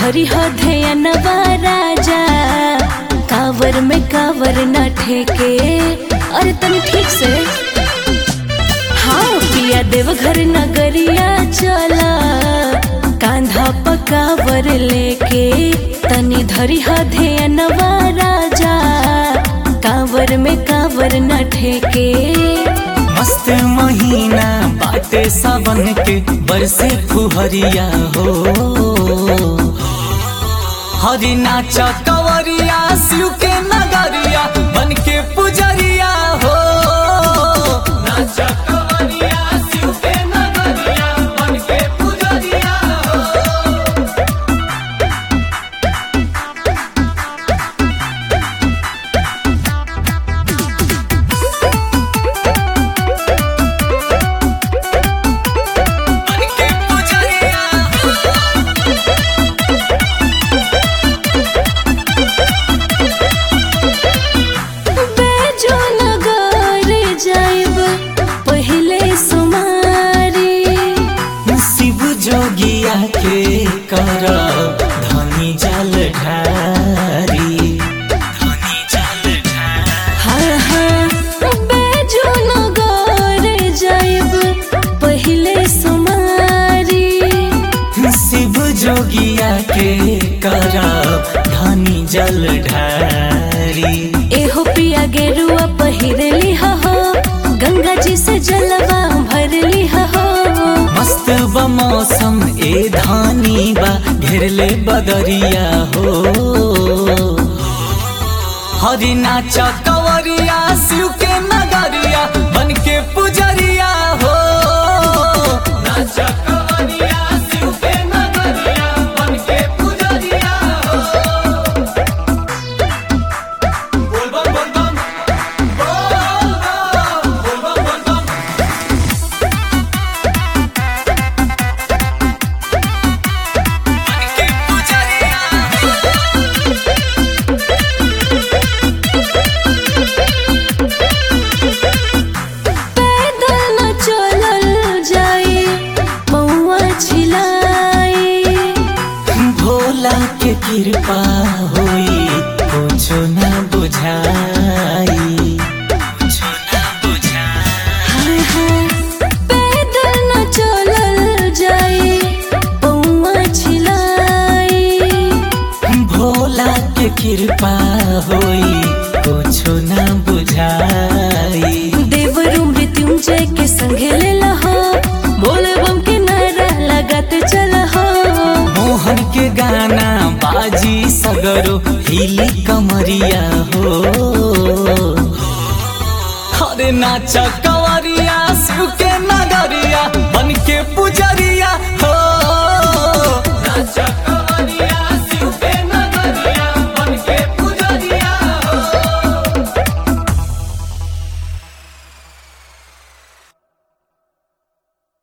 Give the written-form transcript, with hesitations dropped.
धरी हो ध्यानवा राजा, कावर में कावर न ठेके। अरे तुम ठीक से हाँ पिया देवघर नगरिया चला, कांधा पकावर लेके। तनी धरी हो ध्यानवा राजा, कावर में कावर न ठेके। मस्त महीना बाटे सावन के, बरसे फुहरिया हो। हरि नाचा कंवरिया, शिव के नगरिया बन के पुजरिया हो। नाचा कंवरिया, शिव के नगरिया बन के पुजरिया हो। जोगिया के कर धनी जल ढारी, धनी जल ढारी। हाँ हाँ बेजो नगर जाइब पहले सुमारी। शिव जोगिया के कर धनी जल ढारी। एहो पिया गेरुआ पहिरली हो, गंगा जी से जलवा भरली हो। मस्त बा मौसम ए धानी बा, घेरले बदरिया हो। हरि नाचा कंवरिया, शिव के नगरिया बन के पुजरिया हो। नाचा कंवरिया, शिव के नगरिया बन के पुजरिया हो। बोल बम बोल बम, बोल बम बोल बम बोल बम। के कृपा होई कुछो न बुझाई, कुछो न बुझाई। पैदल न चलल जाई, पौआ छिलाई। भोला के कृपा होई कुछो न बुझाई। देवरु मृत्युंजय के संगे ले लहो, बोले बम के नारा लगात चलहो। मोहन के गाना बाजी सगरो, हिली कमरिया हो। हरे नाचा कंवरिया, शिव के नगरिया बन के पूजा